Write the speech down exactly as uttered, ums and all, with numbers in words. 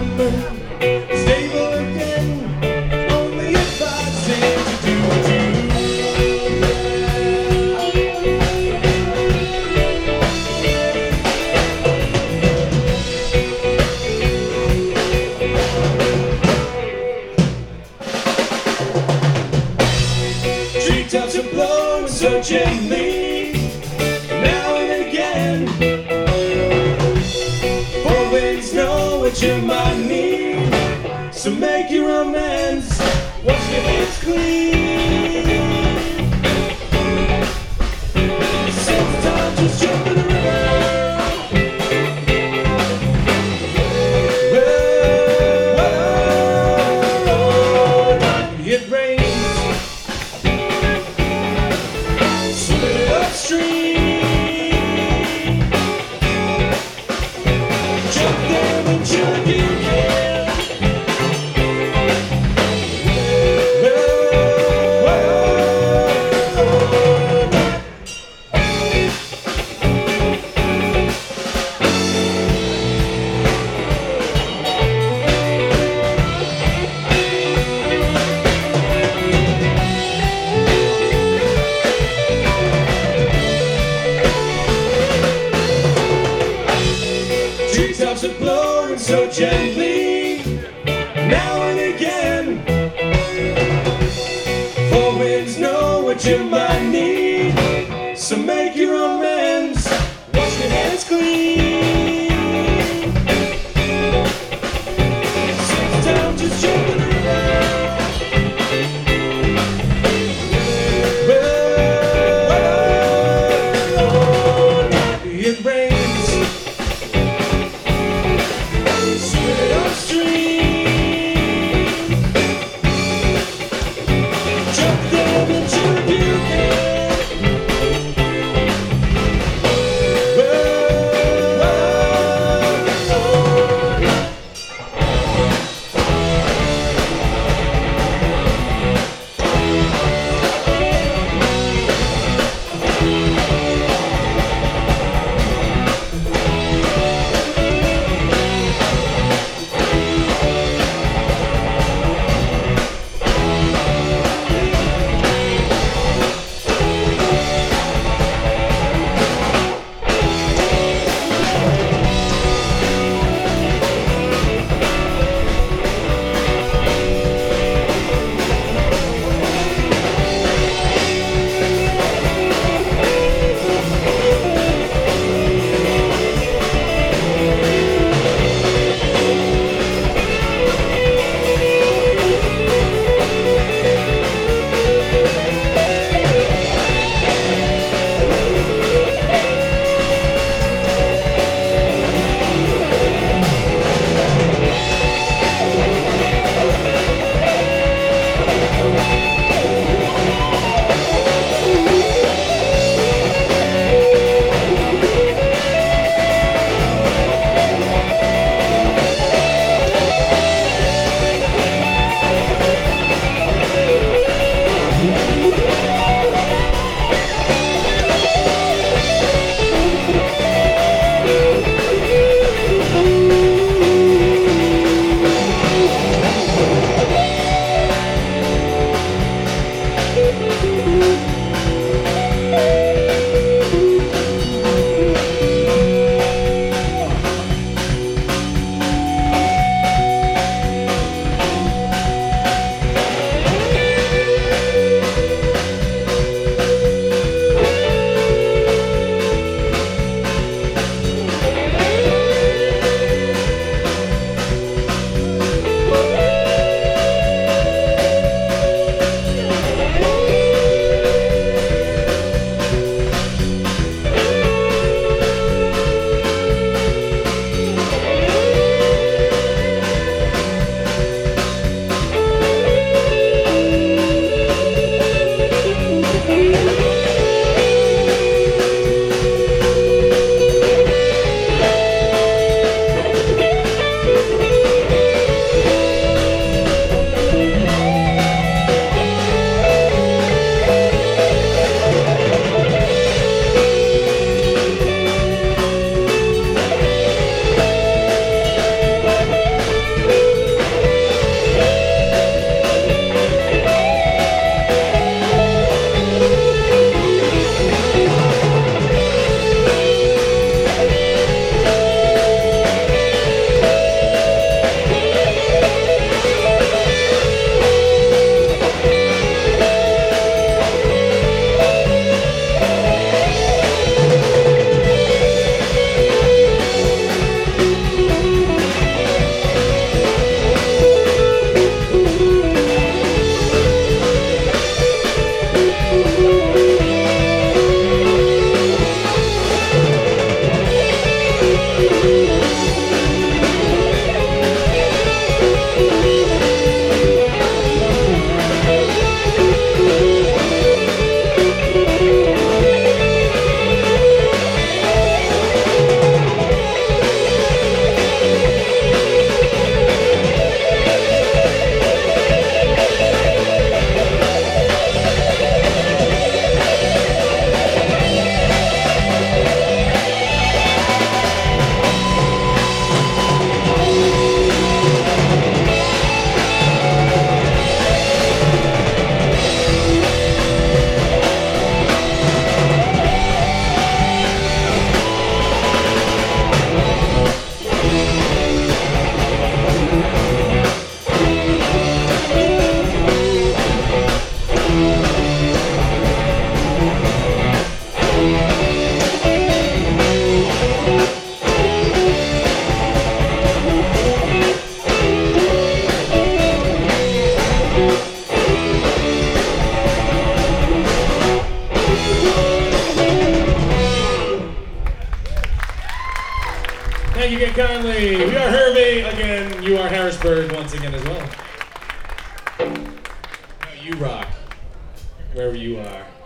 summer, stable again, only if I say to do do. Treetops are blowing so gently, now and again. Four winds know what you might need, so make your amends. Wash your hands clean. Sometimes just jump in the river. Whoa, whoa, it rains. Upstream, jump them and jump you can. Whoa, treetops are blowing so gently, now and again. Four winds know what you might need, so make your amends. Wash your hands clean. Sometimes just jump in the river. Whoa, it rains. Jump them and jump you can. Harrisburg once again as well. No, you rock, wherever you are.